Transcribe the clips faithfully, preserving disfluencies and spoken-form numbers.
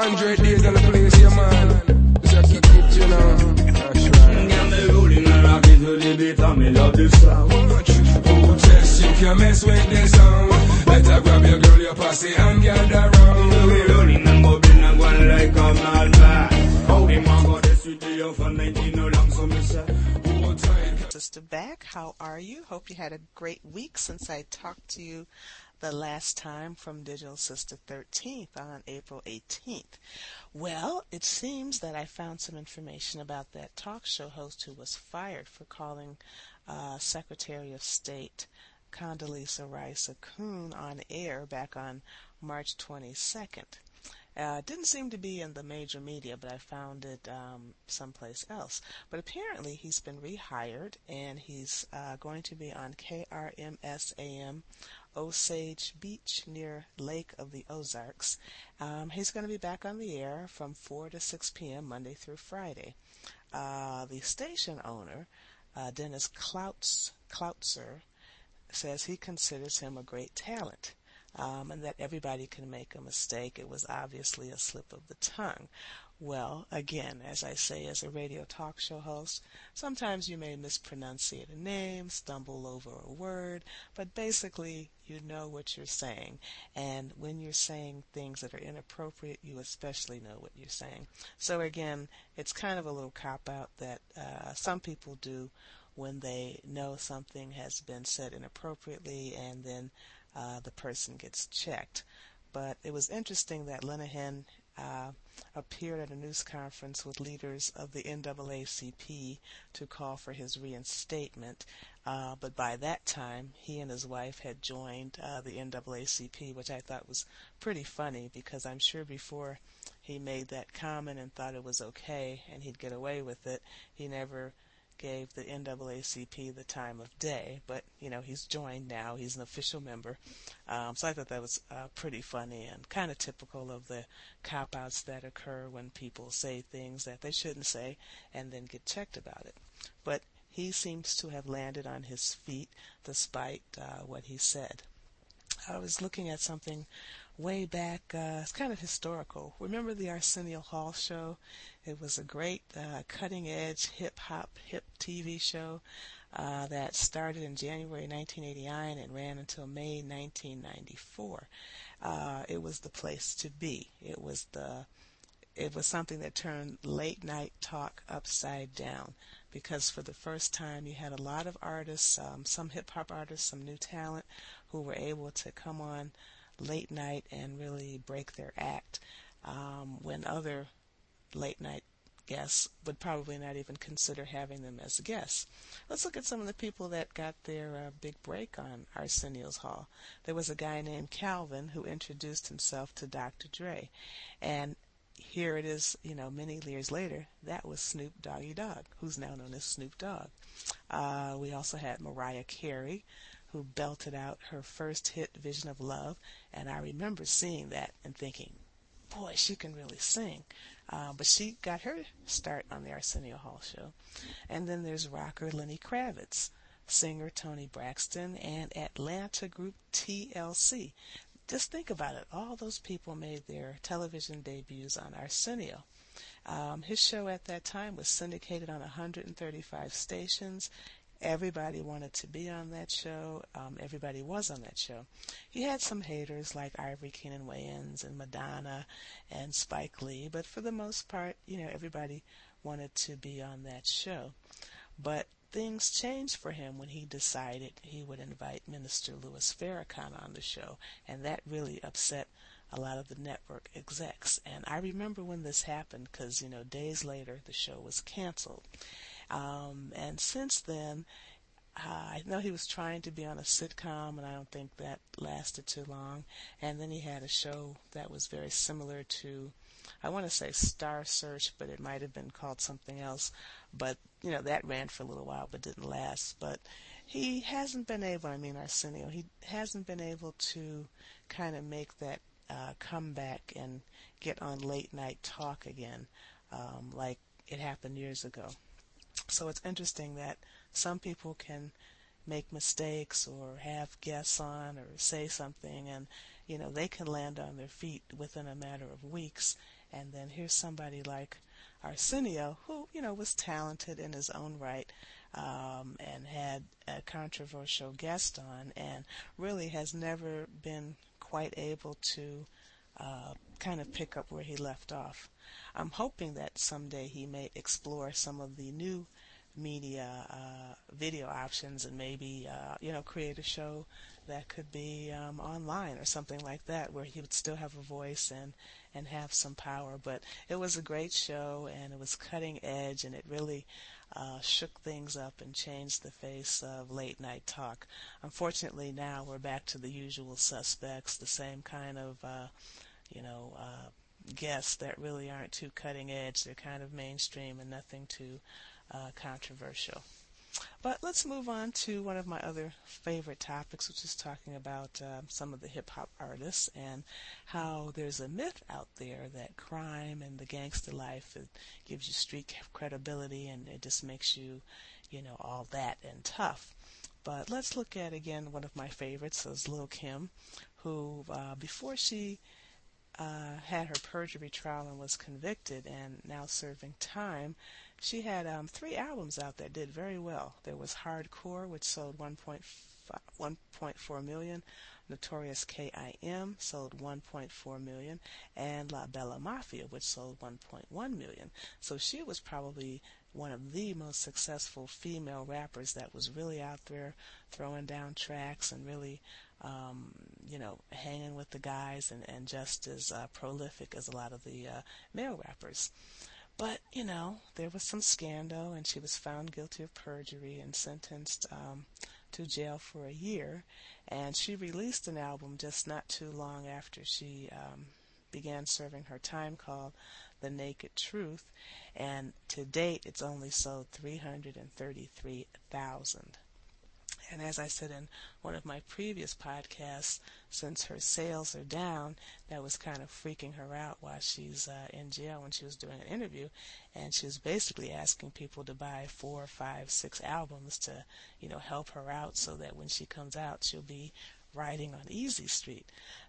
hundred days on the place, yeah, man. Just kick it, you know. That's right. Got me rolling and rocking to the beat and me love this song. Oh, just you can mess with this song. Better grab your girl, your posse and gather round. We rolling and bubbling and going like a madman. How the man got this with the young for nineteen no long, so me say, oh, tight. Sister back, how are you? Hope you had a great week since I talked to you the last time from Digital Sister thirteenth on April eighteenth. Well, it seems that I found some information about that talk show host who was fired for calling uh, Secretary of State Condoleezza Rice a coon on air back on March twenty-second. Uh, it didn't seem to be in the major media, but I found it um, someplace else. But apparently he's been rehired, and he's uh, going to be on K R M S A M Osage Beach near Lake of the Ozarks. Um, he's going to be back on the air from four to six p.m. Monday through Friday. Uh, the station owner, uh, Dennis Klautz, Klautzer, says he considers him a great talent. Um, and that everybody can make a mistake. It was obviously a slip of the tongue. Well, again, as I say, as a radio talk show host, sometimes you may mispronunciate a name, stumble over a word, but basically you know what you're saying. And when you're saying things that are inappropriate, you especially know what you're saying. So again, it's kind of a little cop-out that uh, some people do when they know something has been said inappropriately and then Uh, the person gets checked. But it was interesting that Linehan uh, appeared at a news conference with leaders of the N double A C P to call for his reinstatement. Uh, but by that time, he and his wife had joined uh, the N double A C P, which I thought was pretty funny because I'm sure before he made that comment and thought it was okay and he'd get away with it, he never gave the N double A C P the time of day, but, you know, he's joined now. He's an official member. Um, so I thought that was uh, pretty funny and kind of typical of the cop-outs that occur when people say things that they shouldn't say and then get checked about it. But he seems to have landed on his feet despite uh, what he said. I was looking at something way back. Uh, it's kind of historical. Remember the Arsenio Hall show? It was a great uh, cutting-edge hip-hop, hip T V show uh, that started in January nineteen eighty-nine and ran until May nineteen ninety-four. Uh, it was the place to be. It was the It was something that turned late-night talk upside down because for the first time you had a lot of artists, um, some hip-hop artists, some new talent who were able to come on late night and really break their act um, when other late-night guests would probably not even consider having them as guests. Let's look at some of the people that got their uh, big break on Arsenio's Hall. There was a guy named Calvin who introduced himself to Doctor Dre, and here it is, you know, many years later, that was Snoop Doggy Dogg, who's now known as Snoop Dogg. Uh, we also had Mariah Carey, who belted out her first hit, Vision of Love, and I remember seeing that and thinking, boy, she can really sing. Uh, but she got her start on the Arsenio Hall show. And then there's rocker Lenny Kravitz, singer Tony Braxton, and Atlanta group T L C. Just think about it. All those people made their television debuts on Arsenio. Um, his show at that time was syndicated on one hundred thirty-five stations. Everybody wanted to be on that show. Um, everybody was on that show. He had some haters like Ivory Keenan Wayans and Madonna and Spike Lee, but for the most part, you know, everybody wanted to be on that show. But things changed for him when he decided he would invite Minister Louis Farrakhan on the show, and that really upset a lot of the network execs. And I remember when this happened because, you know, days later the show was canceled. Um, and since then, uh, I know he was trying to be on a sitcom, and I don't think that lasted too long. And then he had a show that was very similar to, I want to say Star Search, but it might have been called something else. But, you know, that ran for a little while but didn't last. But he hasn't been able, I mean Arsenio, he hasn't been able to kind of make that uh, comeback and get on late night talk again um, like it happened years ago. So it's interesting that some people can make mistakes or have guests on or say something, and, you know, they can land on their feet within a matter of weeks, And then here's somebody like Arsenio, who, you know, was talented in his own right, um, and had a controversial guest on, and really has never been quite able to uh, kind of pick up where he left off. I'm hoping that someday he may explore some of the new media uh, video options and maybe uh, you know create a show that could be um, online or something like that, where he would still have a voice and and have some power. But it was a great show, and it was cutting edge, and it really uh, shook things up and changed the face of late night talk. Unfortunately, now we're back to the usual suspects, the same kind of uh, you know uh, guests that really aren't too cutting edge. They're kind of mainstream and nothing too uh, controversial. But let's move on to one of my other favorite topics, which is talking about uh, some of the hip-hop artists and how there's a myth out there that crime and the gangster life, it gives you street credibility and it just makes you, you know, all that and tough. But let's look at, again, one of my favorites, is Lil' Kim, who uh, before she Uh, had her perjury trial and was convicted and now serving time, she had um, three albums out that did very well. There was Hardcore, which sold one point four million, Notorious K I M sold one point four million, and La Bella Mafia, which sold one point one million. So she was probably one of the most successful female rappers that was really out there throwing down tracks and really um, you know, hanging with the guys and, and just as uh, prolific as a lot of the uh, male rappers. But, you know, there was some scandal, and she was found guilty of perjury and sentenced um, to jail for a year. And she released an album just not too long after she um, began serving her time, called The Naked Truth. And to date, it's only sold three hundred thirty-three thousand. And as I said in one of my previous podcasts, since her sales are down, that was kind of freaking her out while she's uh, in jail when she was doing an interview. And she was basically asking people to buy four, five, six albums to, you know, help her out so that when she comes out, she'll be riding on Easy Street.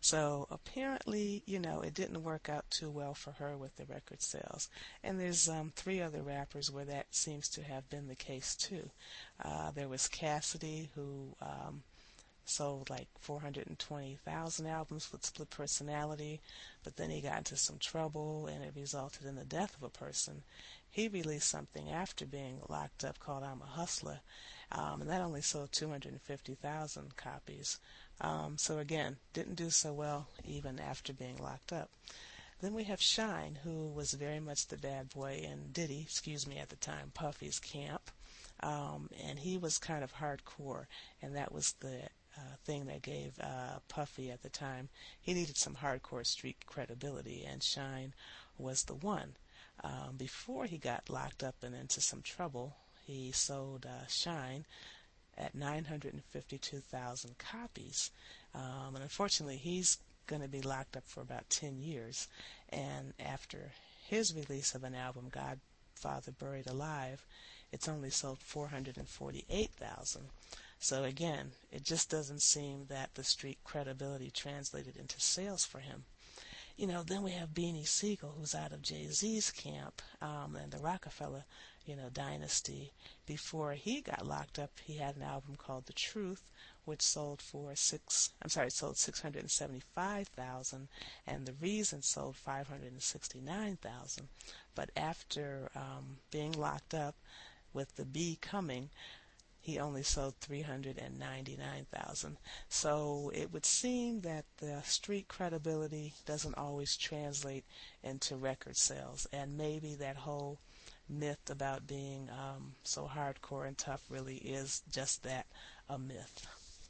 So apparently, you know, it didn't work out too well for her with the record sales. And there's um, three other rappers where that seems to have been the case too. Uh, there was Cassidy, who um, sold like four hundred twenty thousand albums with Split Personality, but then he got into some trouble and it resulted in the death of a person. He released something after being locked up called I'm a Hustler, um, and that only sold two hundred fifty thousand copies. Um, so again, didn't do so well even after being locked up. Then we have Shine, who was very much the bad boy in Diddy, excuse me, at the time, Puffy's camp. Um, and he was kind of hardcore, and that was the uh, thing that gave uh, Puffy at the time. He needed some hardcore street credibility, and Shine was the one. Um, before he got locked up and into some trouble, he sold uh, Shine at nine hundred fifty-two thousand copies. Um, and unfortunately, he's going to be locked up for about ten years. And after his release of an album, Godfather Buried Alive, it's only sold four hundred forty-eight thousand. So again, it just doesn't seem that the street credibility translated into sales for him. You know, then we have Beanie Siegel, who's out of Jay-Z's camp, um, and the Rockefeller, you know, dynasty. Before he got locked up, he had an album called The Truth, which sold for six, I'm sorry, it sold six hundred seventy-five thousand, and The Reason sold five hundred sixty-nine thousand. But after um, being locked up, with The Bee coming, he only sold three hundred ninety-nine thousand. So it would seem that the street credibility doesn't always translate into record sales, and maybe that whole myth about being um, so hardcore and tough really is just that, a myth.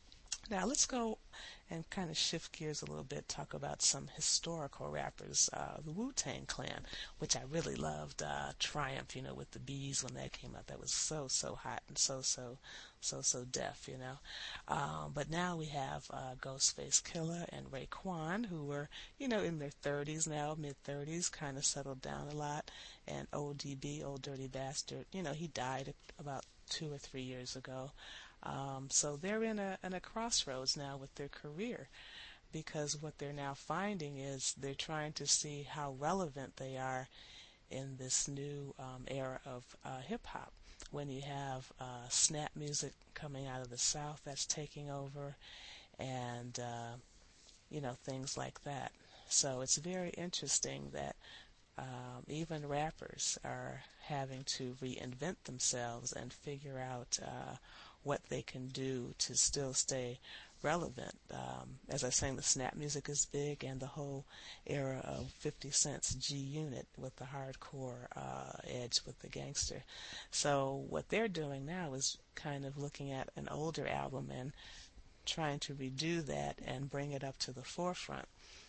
Now let's go and kind of shift gears a little bit, talk about some historical rappers. Uh, the Wu-Tang Clan, which I really loved. Uh, Triumph, you know, with the bees when that came out. That was so, so hot and so, so, so, so deaf, you know. Um, but now we have uh, Ghostface Killah and Raekwon, who were, you know, in their thirties now, mid-thirties, kind of settled down a lot. And O D B, Old Dirty Bastard, you know, he died about two or three years ago. Um, so they're in a, in a crossroads now with their career. because what they're now finding is they're trying to see how relevant they are in this new um, era of uh, hip-hop, when you have uh, snap music coming out of the South that's taking over, and uh, you know, things like that. So it's very interesting that um, even rappers are having to reinvent themselves and figure out uh, what they can do to still stay relevant. Um, as I was saying, the snap music is big, and the whole era of fifty Cent's G Unit with the hardcore uh, edge with the gangster. So what they're doing now is kind of looking at an older album and trying to redo that and bring it up to the forefront.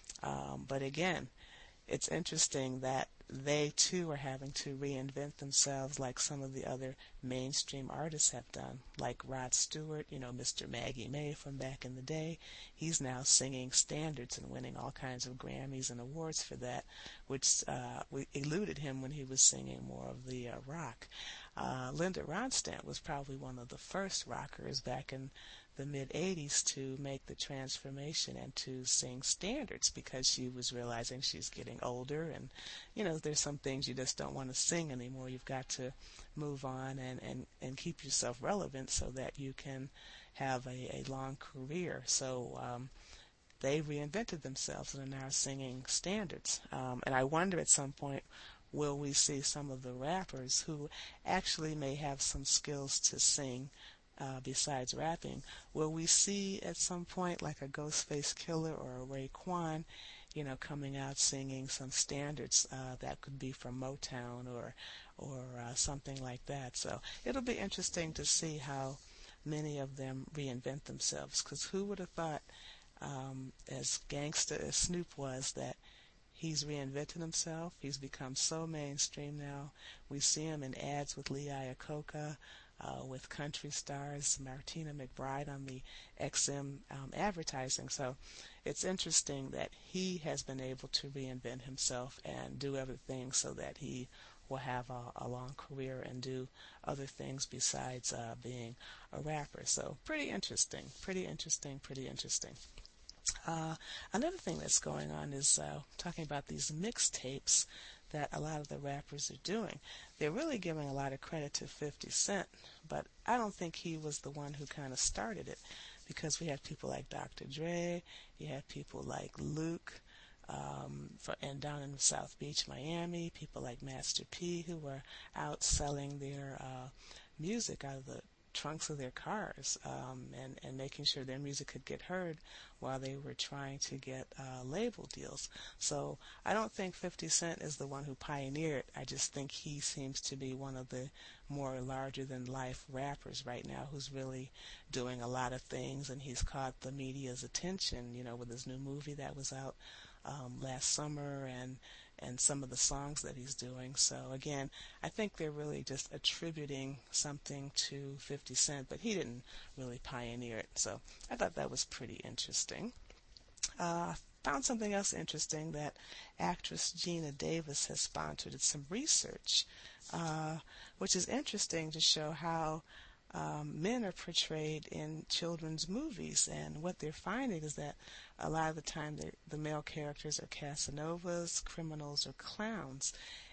Um, but again, it's interesting that they too are having to reinvent themselves like some of the other mainstream artists have done, like Rod Stewart, you know, Mister Maggie May from back in the day. He's now singing standards and winning all kinds of Grammys and awards for that, which uh, we eluded him when he was singing more of the uh, rock. Uh, Linda Ronstadt was probably one of the first rockers back in the mid eighties to make the transformation and to sing standards, because she was realizing she's getting older, and you know, there's some things you just don't want to sing anymore. You've got to move on and, and, and keep yourself relevant so that you can have a, a long career. So um, they reinvented themselves and are now singing standards. Um, and I wonder at some point, will we see some of the rappers who actually may have some skills to sing Uh, besides rapping, will we see at some point like a Ghostface Killer or a Raekwon, you know, coming out singing some standards uh, that could be from Motown or or uh, something like that? So it'll be interesting to see how many of them reinvent themselves, because who would have thought, um, as gangsta as Snoop was, that he's reinvented himself. He's become so mainstream now. We see him in ads with Lee Iacocca, Uh, with country stars, Martina McBride on the X M um, advertising. So it's interesting that he has been able to reinvent himself and do other things so that he will have a, a long career and do other things besides uh, being a rapper. So pretty interesting, pretty interesting, pretty interesting. Uh, another thing that's going on is uh, talking about these mixtapes that a lot of the rappers are doing. They're really giving a lot of credit to fifty Cent, but I don't think he was the one who kind of started it, because we have people like Doctor Dre, you have people like Luke, um, for, and down in South Beach, Miami, people like Master P, who were out selling their uh, music out of the trunks of their cars, um, and, and making sure their music could get heard while they were trying to get uh, label deals. So I don't think fifty Cent is the one who pioneered. I just think he seems to be one of the more larger-than-life rappers right now who's really doing a lot of things, and he's caught the media's attention, you know, with his new movie that was out um, last summer, and and some of the songs that he's doing. So again, I think they're really just attributing something to fifty Cent, but he didn't really pioneer it. So I thought that was pretty interesting. Uh, found something else interesting, that actress Gina Davis has sponsored some research, uh, which is interesting to show how Um, men are portrayed in children's movies, and what they're finding is that a lot of the time the male characters are Casanovas, criminals, or clowns.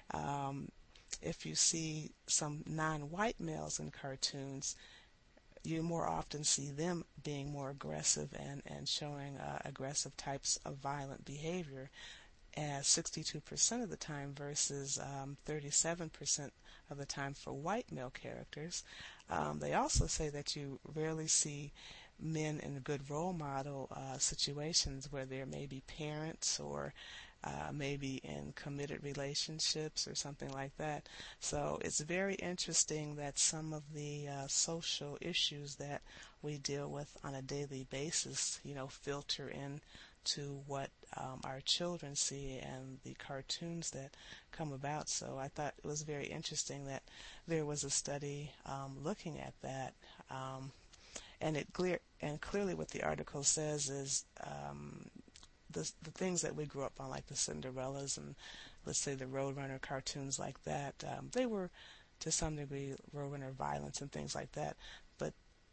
Um, if you see some non-white males in cartoons, you more often see them being more aggressive and, and showing uh, aggressive types of violent behavior, as sixty-two percent of the time versus um, thirty-seven percent of the time for white male characters. Um, they also say that you rarely see men in good role model uh, situations where there may be parents or uh, maybe in committed relationships or something like that. So it's very interesting that some of the uh, social issues that we deal with on a daily basis, you know, filter in to what um, our children see and the cartoons that come about. So I thought it was very interesting that there was a study um, looking at that, um, and it clear and clearly what the article says is um, the the things that we grew up on, like the Cinderellas and let's say the Roadrunner cartoons like that, um, they were to some degree Roadrunner violence and things like that, but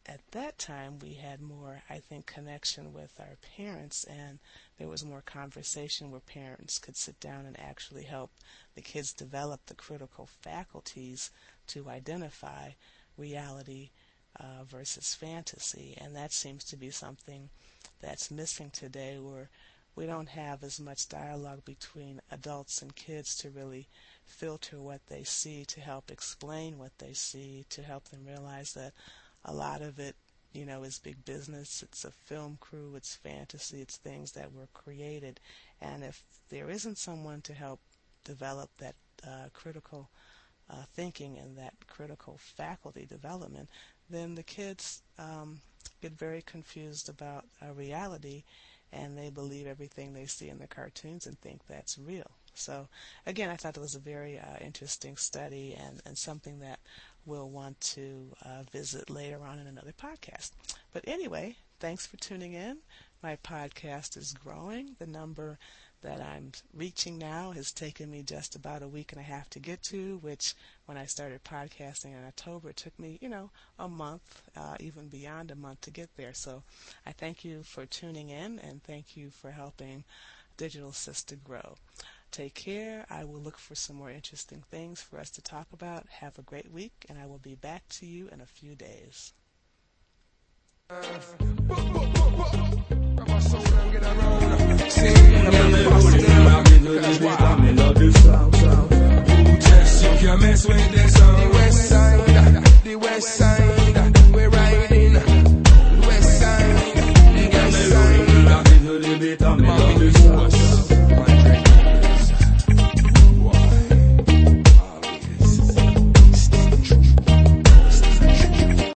at that time we had more, I think, connection with our parents, and there was more conversation where parents could sit down and actually help the kids develop the critical faculties to identify reality uh, versus fantasy. And that seems to be something that's missing today, where we don't have as much dialogue between adults and kids to really filter what they see, to help explain what they see, to help them realize that a lot of it, you know, is big business. It's a film crew, it's fantasy, it's things that were created. And if there isn't someone to help develop that uh, critical uh, thinking and that critical faculty development, then the kids um, get very confused about uh, reality, and they believe everything they see in the cartoons and think that's real. So, again, I thought it was a very uh, interesting study, and, and something that we'll want to uh, visit later on in another podcast. But anyway, thanks for tuning in. My podcast is growing. The number that I'm reaching now has taken me just about a week and a half to get to, which when I started podcasting in October, it took me, you know, a month, uh, even beyond a month to get there. So I thank you for tuning in, and thank you for helping Digital Sister grow. Take care. I will look for some more interesting things for us to talk about. Have a great week, and I will be back to you in a few days. Mess with this